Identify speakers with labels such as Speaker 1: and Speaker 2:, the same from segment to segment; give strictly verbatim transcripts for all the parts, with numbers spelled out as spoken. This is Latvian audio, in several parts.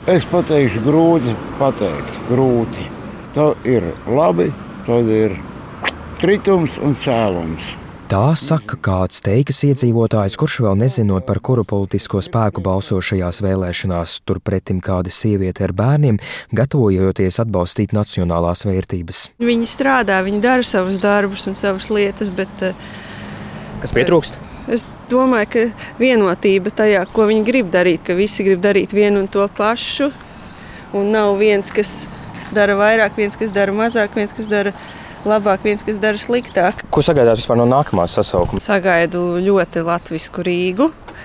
Speaker 1: Es pateikšu grūti pateikt, grūti. Tā ir labi, tad ir kritums un cēlums.
Speaker 2: Tā saka kāds Teikas iedzīvotājs, kurš vēl nezinot, par kuru politisko spēku balso šajās vēlēšanās, turpretim kāda sieviete ar bērniem, gatavojoties atbalstīt nacionālās vērtības.
Speaker 3: Viņi strādā, viņi dara savus darbus un savas lietas, bet...
Speaker 2: Kas pietrūkst?
Speaker 3: Es domāju, ka vienotība tajā, ko viņi grib darīt, ka visi grib darīt vienu un to pašu, un nav viens, kas dara vairāk, viens, kas dara mazāk, viens, kas dara labāk, viens, kas dara sliktāk.
Speaker 2: Ko sagaidāt vispār no nākamā sasaukuma?
Speaker 3: Sagaidu ļoti latvisku Rīgu,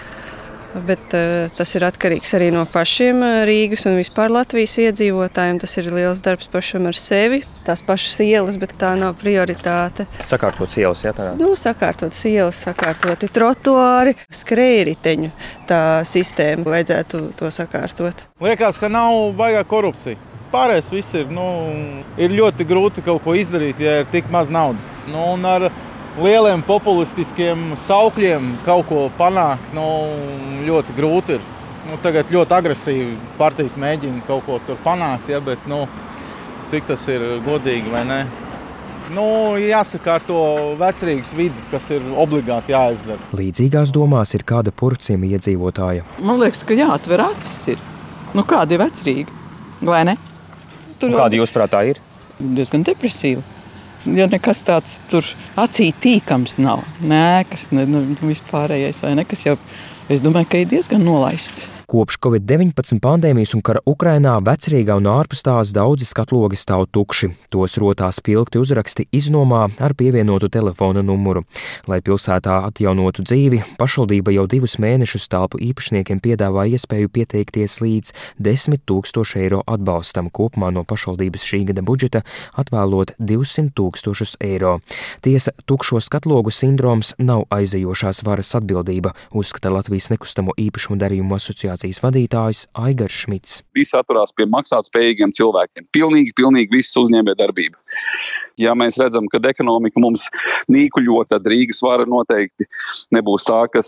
Speaker 3: bet uh, tas ir atkarīgs arī no pašiem Rīgas un vispār Latvijas iedzīvotājiem. Tas ir liels darbs pašam ar sevi. Tās pašas ielas, bet tā nav prioritāte.
Speaker 2: Sakārtot ielas, jā, tā?
Speaker 3: Nu, sakārtot ielas, sakārtoti trotuāri, skrējriteņu. Tā sistēma vajadzētu to sakārtot.
Speaker 4: Liekas, ka nav baigā korupcija. Pārējais viss ir, nu, ir ļoti grūti kaut ko izdarīt, ja ir tik maz naudas. Nu, un ar lieliem populistiskiem saukļiem kaut ko panākt, nu, ļoti grūti ir. Nu, tagad ļoti agresīvi partijas mēģina kaut ko tur panākt, ja, bet, nu, cik tas ir godīgi vai ne. Nu, jāsakārto Vecrīgas vidi, kas ir obligāti jāizdara.
Speaker 2: Līdzīgās domās ir kāda Purvciema iedzīvotāja.
Speaker 5: Man liekas, ka jāatver acis ir. Nu, kāda ir Vecrīga, vai ne?
Speaker 2: Un kāda jūs prātā ir?
Speaker 5: Diezgan depresīva. Ja nekas tāds tur acī tīkams nav. Nē, kas ne, nu, vispārējais vai nekas jau, es domāju, ka ir diezgan nolaists.
Speaker 2: Kopš covid deviņpadsmit pandēmijas un kara Ukrainā Vecrīgā un ārpus tās daudzi skatlogi stāv tukši. Tos rotās spilgti uzraksti iznomā ar pievienotu telefona numuru. Lai pilsētā atjaunotu dzīvi, pašvaldība jau divus mēnešus telpu īpašniekiem piedāvā iespēju pieteikties līdz desmit tūkstošu eiro atbalstam, kopumā no pašvaldības šī gada budžeta atvēlot divsimt tūkstošus eiro. Tiesa, tukšo skatlogu sindroms nav aizejošās varas atbildība, uzskata Latvijas nekustamo īpašumu darījumu asociācijas vadītājs Aigars Šmits.
Speaker 6: Visi atturās pie maksātspējīgiem cilvēkiem. Pilnīgi, pilnīgi viss uzņēmē darbība. Ja mēs redzam, ka ekonomika mums nīkuļo, tad Rīgas vara noteikti nebūs tā, kas...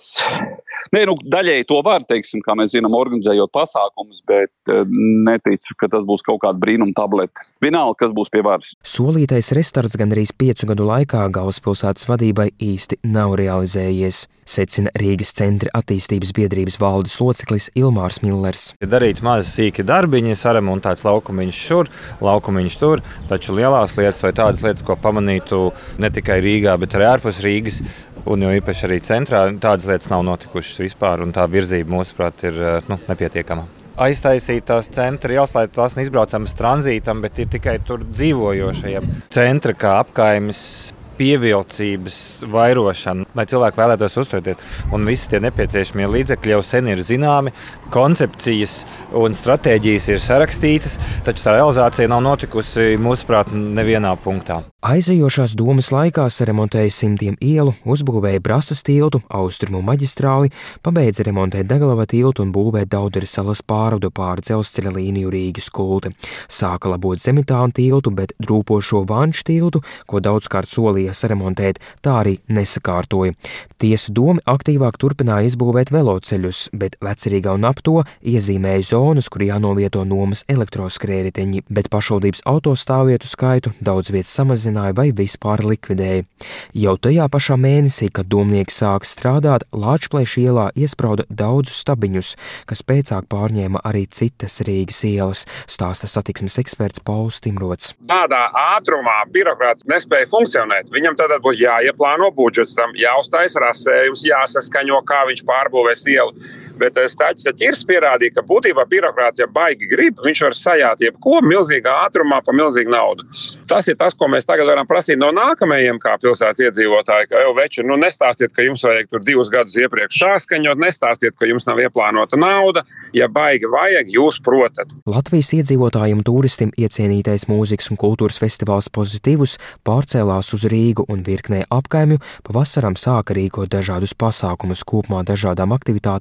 Speaker 6: Nē, nu, daļēji to var, teiksim, kā mēs zinām, organizējot pasākumus, bet neticu, ka tas būs kaut kāda brīnuma tablete. Vienalga, kas būs pie varas.
Speaker 2: Solītais restarts gandrīz piecu gadu laikā galvaspilsētas vadībai īsti nav realizējies, secina Rīgas centra attīstības biedrības valdes loceklis Ilmārs Millers.
Speaker 7: Ir darīt mazi sīki darbiņi, saremontēts laukumiņš šur, laukumiņš tur, taču lielās lietas vai tādas lietas, ko pamanītu ne tikai Rīgā, bet arī ārpus Rīgas, un jo īpaši arī centrā, tādas lietas nav notikušas vispār, un tā virzība, mūsuprāt, ir nu, nepietiekama. Aiztaisīt tās centra ielas, lai tās neizbraucamas tranzītam, bet ir tikai tur dzīvojošajiem. Centra kā apkaimes pievilcības vairošana, lai cilvēki vēlētos uzturēties. Un visi tie nepieciešamie līdzekļi jau sen ir zināmi, koncepcijas un stratēģijas ir sarakstītas, taču tā realizācija nav notikusi, mūsuprāt, nevienā punktā.
Speaker 2: Aizejošās domas laikā saremontēja simtiem ielu, uzbūvēja Brasas tiltu, Austrumu maģistrāli, pabeidza remontēt Dagalava tiltu un būvēt Dauderes salas pārvadu pāri dzelzceļa līniju Rīgas Kulte. Sāka labot Zemitānu tiltu, bet drūpošo Vanšu tiltu, ko daudzkārt solīja saremontēt, tā arī nesakārtoja. Tiesu domi aktīvāk turpināja izbūvēt veloceļus, bet Vecrīgā un ap to iezīmēja zonas, kur jānovieto nomas elektroskrējriteņi, bet pašvaldības autostāvvietu skaitu daudz vietas samazināja vai vispār likvidēja. Jau tajā pašā mēnesī, kad domnieki sāka strādāt, Lāčplēša ielā iesprauda daudzus stabiņus, kas pēcāk pārņēma arī citas Rīgas ielas, stāsta satiksmes eksperts Pauls Timrots.
Speaker 8: Tādā ātrumā birokrāts nespēja funkcionēt. Viņam tad būtu jāieplāno budžets, tam jāuztais rasējums, jāsaskaņo, kā viņš pārbūvēs ielu. Bet Staķis Ķirs pierādīja, ka būtībā birokrāts, ja baigi grib, viņš var sajāt jebko milzīgā ātrumā pa milzīgu naudu. Tas ir tas, ko mēs tagad varam prasīt no nākamajiem kā pilsētas iedzīvotāji, ka jau veči, nu nestāstiet, ka jums vajag tur divus gadus iepriekš sāskaņot, nestāstiet, ka jums nav ieplānota nauda, ja baigi vajag, jūs protat.
Speaker 2: Latvijas iedzīvotājiem turistim iecienītais mūzikas un kultūras festivāls Pozitīvus pārcēlās uz Rīgu un virknē apkaimju pavasaram sāka rīkot dažādus pasākumus, kopumā dažādām aktivitātēm veltot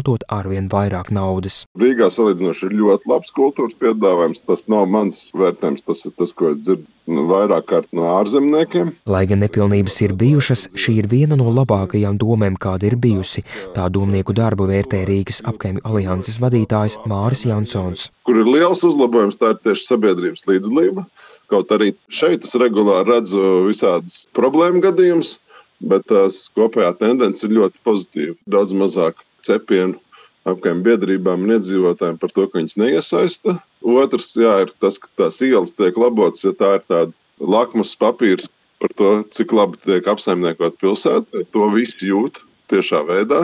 Speaker 2: veltot arvien vairāk naudas.
Speaker 9: Rīgā salīdzinoši ir ļoti labs kultūras piedāvājums. Tas nav mans vērtējums, tas ir tas, ko es dzirdu vairāk kārt no ārzemniekiem.
Speaker 2: Lai gan nepilnības ir bijušas, šī ir viena no labākajām domēm, kāda ir bijusi. Tā domnieku darbu vērtē Rīgas apkaimju alianses vadītājs Māris Jansons.
Speaker 9: Kur ir liels uzlabojums, tā ir tieši sabiedrības līdzdalība. Kaut arī šeit es regulāri redzu visādas problēmu gadījumus, bet tās kopējā tendence ir ļoti pozitīva. Daudz mazāk cepienu apkaimju biedrībām un iedzīvotājiem par to, ka viņas neiesaista. Otrs, jā, ir tas, ka tās ielas tiek labotas, jo tā ir tāda lakmus papīrs par to, cik labi tiek apsaimniekot pilsētā. To visi jūt tiešā veidā.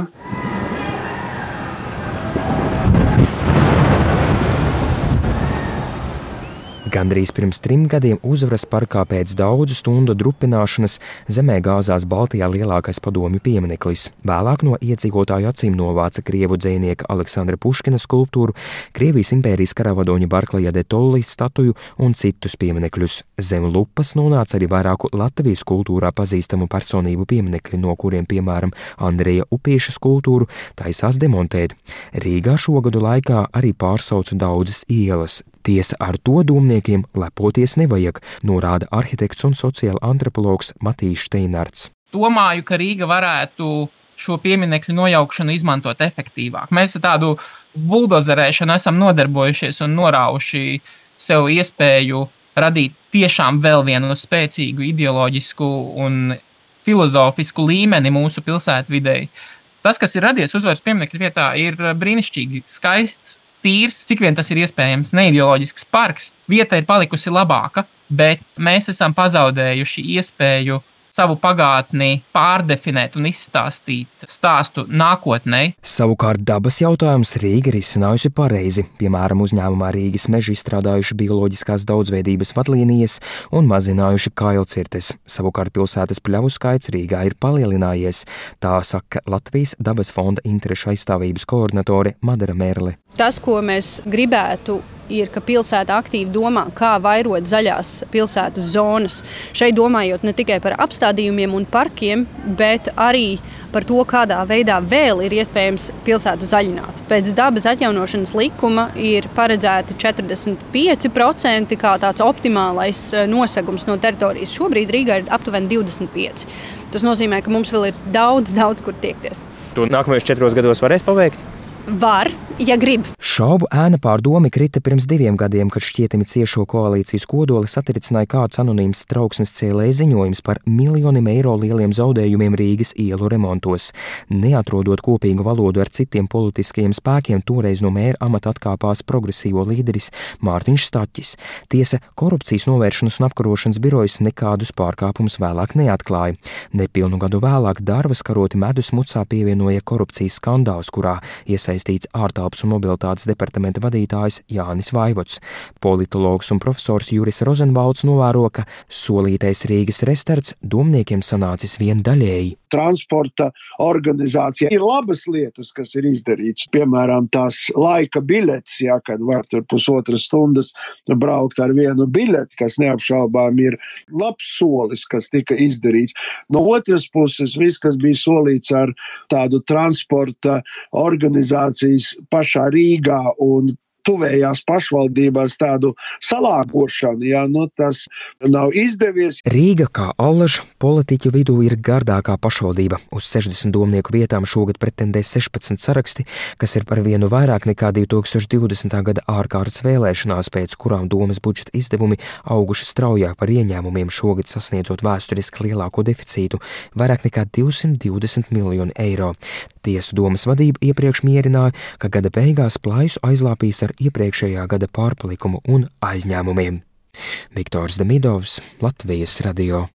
Speaker 2: Gandrīz pirms trim gadiem Uzvaras parkā pēc daudzu stundu drupināšanas zemē gāzās Baltijā lielākais padomju piemineklis. Vēlāk no iedzīvotāju acīm novāca krievu dzejnieka Aleksandra Puškina skulptūru, Krievijas impērijas karavadoņa Barklaja de Tolli statuju un citus pieminekļus. Zem lupas nonāca arī vairāku Latvijas kultūrā pazīstamu personību pieminekļi, no kuriem, piemēram, Andreja Upīša skulptūru taisās demontēt. Rīgā šogadu laikā arī pārsauca daudzas ielas. Tiesa, ar to domniekiem lepoties nevajag, norāda arhitekts un sociāla antropologs Matīs Steinarts.
Speaker 10: Domāju, ka Rīga varētu šo pieminekļu nojaukšanu izmantot efektīvāk. Mēs ar tādu buldozerēšanu esam nodarbojušies un norauši sev iespēju radīt tiešām vēl vienu spēcīgu ideoloģisku un filozofisku līmeni mūsu pilsētvidei. Tas, kas ir radies Uzvaras pieminekļu vietā, ir brīnišķīgi skaists, tīrs, cik vien tas ir iespējams, neideoloģisks parks. Vieta ir palikusi labāka, bet mēs esam pazaudējuši iespēju savu pagātni pārdefinēt un izstāstīt stāstu nākotnei.
Speaker 2: Savukārt dabas jautājums Rīga ir izcinājusi pareizi. Piemēram, uzņēmumā Rīgas meži izstrādājuši bioloģiskās daudzveidības vadlīnijas un mazinājuši kailcirtes. Savukārt pilsētas pļavu skaits Rīgā ir palielinājies. Tā saka Latvijas dabas fonda interešu aizstāvības koordinatore Madara Merle.
Speaker 11: Tas, ko mēs gribētu, ir, ka pilsēta aktīvi domā, kā vairot zaļās pilsētas zonas. Šeit domājot ne tikai par apstādījumiem un parkiem, bet arī par to, kādā veidā vēl ir iespējams pilsētu zaļināt. Pēc dabas atjaunošanas likuma ir paredzēti četrdesmit pieci procenti kā tāds optimālais nosegums no teritorijas. Šobrīd Rīgā ir aptuveni divdesmit pieci. Tas nozīmē, ka mums vēl ir daudz, daudz kur tiekties.
Speaker 12: To nākamajos četros gados varēs paveikt?
Speaker 11: Var, ja grib.
Speaker 2: Šaubu ēna pār domi krita pirms diviem gadiem, kad šķietami ciešo koalīcijas kodoli satricināja kāds anonīms trauksmes cēlēja ziņojums par miljoniem eiro lieliem zaudējumiem Rīgas ielu remontos. Neatrodot kopīgu valodu ar citiem politiskajiem spēkiem, toreiz no mēra amata atkāpās progresīvo līderis Mārtiņš Staķis. Tiesa, korupcijas novēršanas un apkarošanas birojas nekādus pārkāpumus vēlāk neatklāja. Nepilnu gadu vēlāk Darvas karoti medus mucā pievienoja korupcijas skandāls, kurā iesaistīja Iesaistīts ārtelpas un mobilitātes departamenta vadītājs Jānis Vaivots. Politologs un profesors Juris Rozenvalds novēro, ka solītais Rīgas restarts domniekiem sanācis vien daļēji.
Speaker 13: Transporta organizācija ir labas lietas, kas ir izdarīts. Piemēram, tās laika biļetes, jā, kad var tur pusotras stundas braukt ar vienu biļeti, kas neapšaubām ir labs solis, kas tika izdarīts. No otras puses, viss, kas bija solīts ar tādu transporta organizācijas pašā Rīgā un tuvējās pašvaldībās tādu salāgošanu, ja, nu tas nav izdevies.
Speaker 2: Rīga kā allaž politiķu vidū ir gardākā pašvaldība. Uz sešdesmit domnieku vietām šogad pretendē sešpadsmit saraksti, kas ir par vienu vairāk nekā divi tūkstoši divdesmitā gada ārkārtas vēlēšanās, pēc kurām domas budžeta izdevumi auguši straujāk par ieņēmumiem, šogad sasniedzot vēsturiski lielāko deficītu – vairāk nekā divsimt divdesmit miljoni eiro. Tiesu domas vadība iepriekš mierināja, ka gada beigās plaisu aizlāpīs ar iepriekšējā gada pārpalikumu un aizņēmumiem. Viktors Demidovs, Latvijas radio.